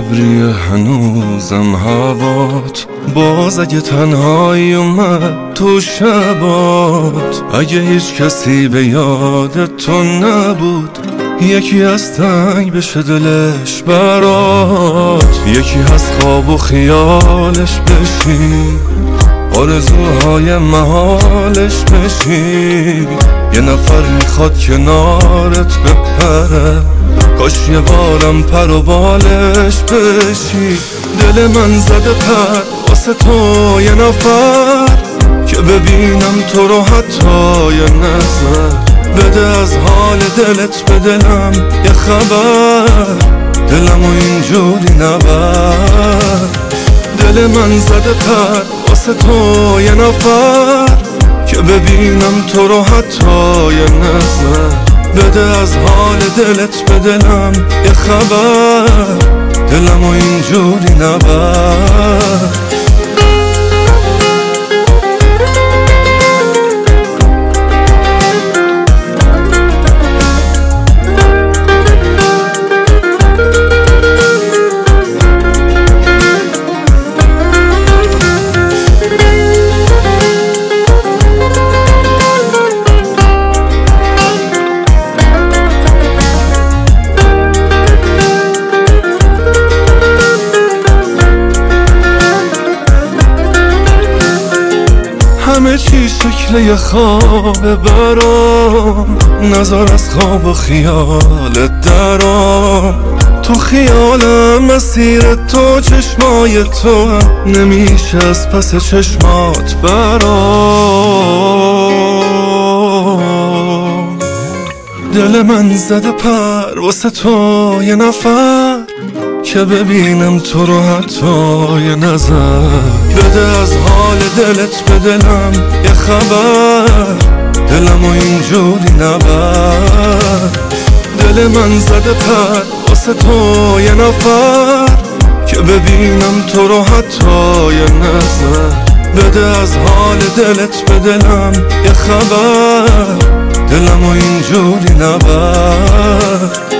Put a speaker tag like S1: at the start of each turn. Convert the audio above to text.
S1: ابری هنوزم هوات، باز اگه تنهایی اومد تو شبات، اگه هیچ کسی به یادت تو نبود، یکی از تنگ بشه دلش برات، یکی هست خواب و خیالش بشی، آرزوهای محالش بشی، یه نفر میخواد کنارت بپره، کاش یه بارم پر و بالش بشی. دل من زده پر واسه تو یه نفر، که ببینم تو رو حتی یه نظر، بده از حال دلت به دلم یه خبر، دلمو اینجوری نبر. دل من زده پر واسه تو یه نفر، که ببینم تو رو حتی یه نظر، بده از حال دلت به دلم یه خبر، دلمو اینجوری نبر. همه چی شکل یه خوابه برام، نظر از خواب و خیالت درام، تو خیالم مسیر تو چشمای تو هم، نمیشه از پس چشمات برام. دل من زده پر واسه تو یه نفر، که ببینم تو رو حتی یه نظر، بده از حال دلت به دلم یه خبر، دلمو اینجوری نبر. دل من زده پر واسه تو یه نفر، که ببینم تو رو حتی یه نظر، بده از حال دلت به دلم یه خبر، دلمو اینجوری نبر.